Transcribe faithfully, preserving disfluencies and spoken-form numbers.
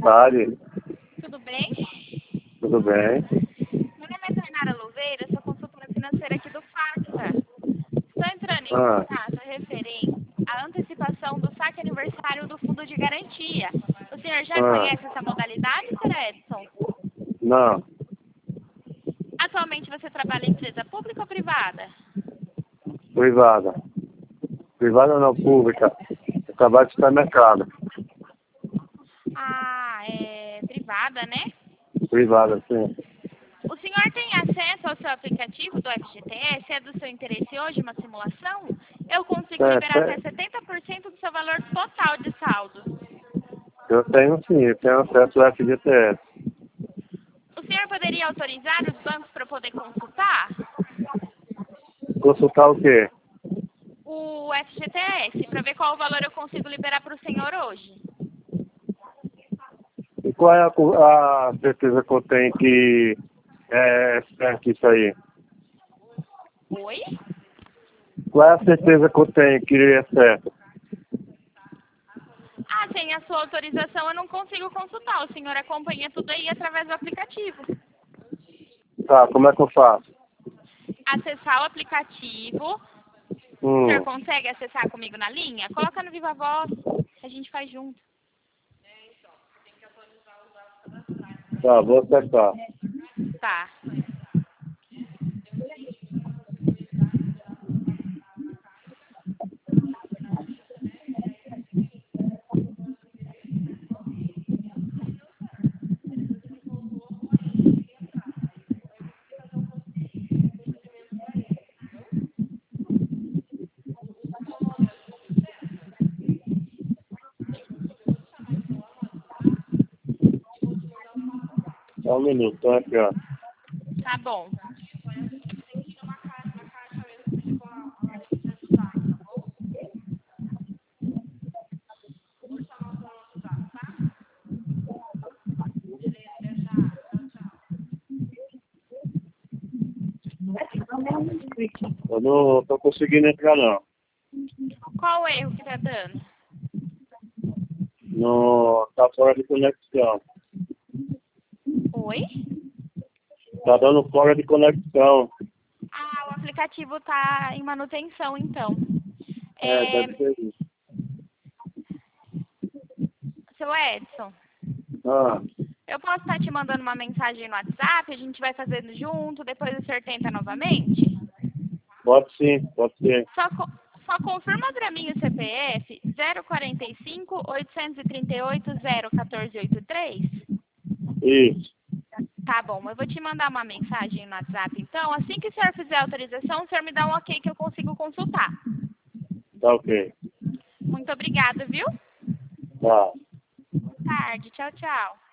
tarde. Tudo bem? Tudo bem? Meu nome é Tainara Louveira, sou consultora financeira aqui do Facta. Estou entrando em Ah, contato referente à antecipação do saque aniversário do Fundo de Garantia. O senhor já ah, conhece essa modalidade, senhor Edson? não. Atualmente você trabalha em empresa pública ou privada? Privada. Privada não, pública. Eu trabalho de supermercado. Ah, é privada, né? Privada, sim. O senhor tem acesso ao seu aplicativo do F G T S? É do seu interesse hoje uma simulação? Eu consigo É, liberar até é, setenta por cento do seu valor total de saldo. eu tenho sim, eu tenho acesso ao F G T S. O senhor poderia autorizar os bancos para poder consultar Consultar o quê? o F G T S para ver qual o valor eu consigo liberar para o senhor hoje? E qual é a, co- a certeza que eu tenho que é certo isso aí? Oi? Qual é a certeza que eu tenho que é certo? Ah, sem a sua autorização eu não consigo consultar. O senhor acompanha tudo aí através do aplicativo. Tá, como é que eu faço? Acessar o aplicativo. O senhor Hum, consegue acessar comigo na linha? Coloca no Viva Voz, que a gente faz junto. tá, vou acessar. Tá. Só um minuto, tô aqui, ó. Tá bom. Eu não tô conseguindo entrar, não. Qual o erro que tá dando? No, tá fora de conexão. Oi? Tá dando fora de conexão. Ah, o aplicativo tá em manutenção, então. É, É, deve ser isso. seu Edson, Ah, eu posso estar te mandando uma mensagem no WhatsApp, a gente vai fazendo junto, depois o senhor tenta novamente? pode sim, pode ser. Só, co- só confirma pra mim o C P F zero quarenta e cinco, oitocentos e trinta e oito, zero quatorze oitenta e três? Isso, Tá bom, eu vou te mandar uma mensagem no WhatsApp, então. Assim que o senhor fizer a autorização, o senhor me dá um ok que eu consigo consultar. tá ok. Muito obrigada, viu? Tá. Boa tarde. Tchau, tchau.